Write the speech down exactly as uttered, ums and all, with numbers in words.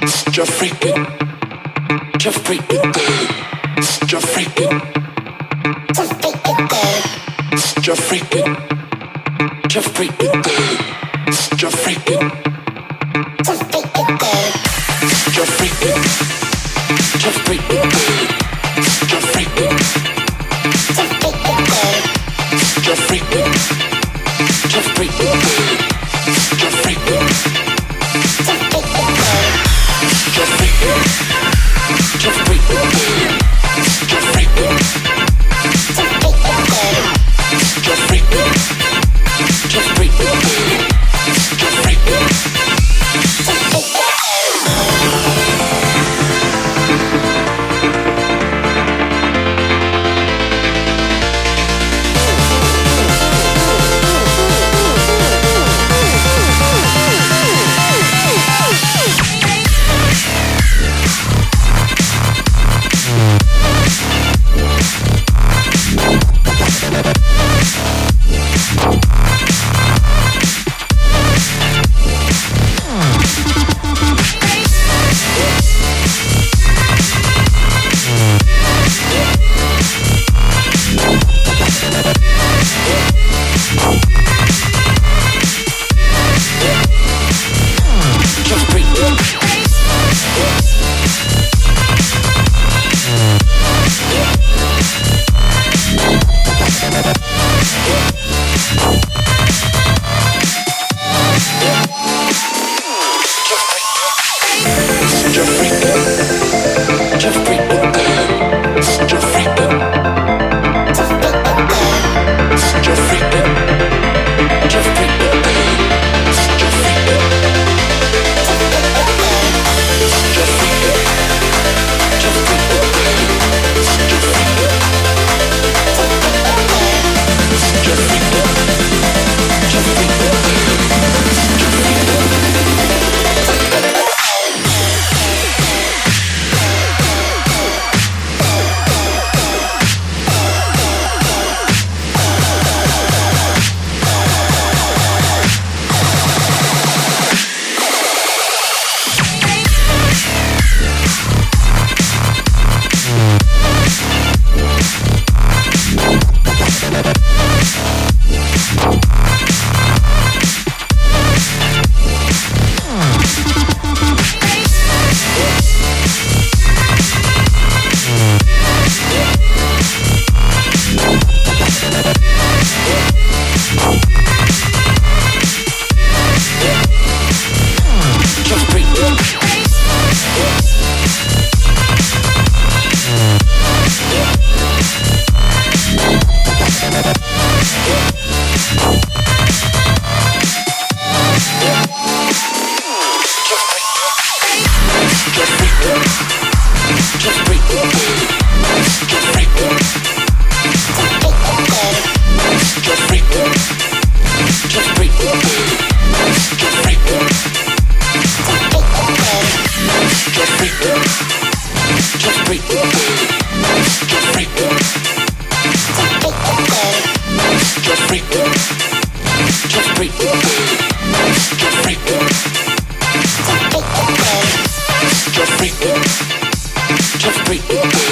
Just freaking, just freaking good. Just freaking, just freaking good. Just freaking, just freaking good. Just freaking, just freaking good. Just freaking, just freaking good. Just freaking, just freaking good. Just freaking, just freaking good. Just freaking, just freaking good. Just freaking, just freaking good. Just freaking, just freaking good. Just freaking, just freaking good. Just freaking, just freaking good. Just freak it.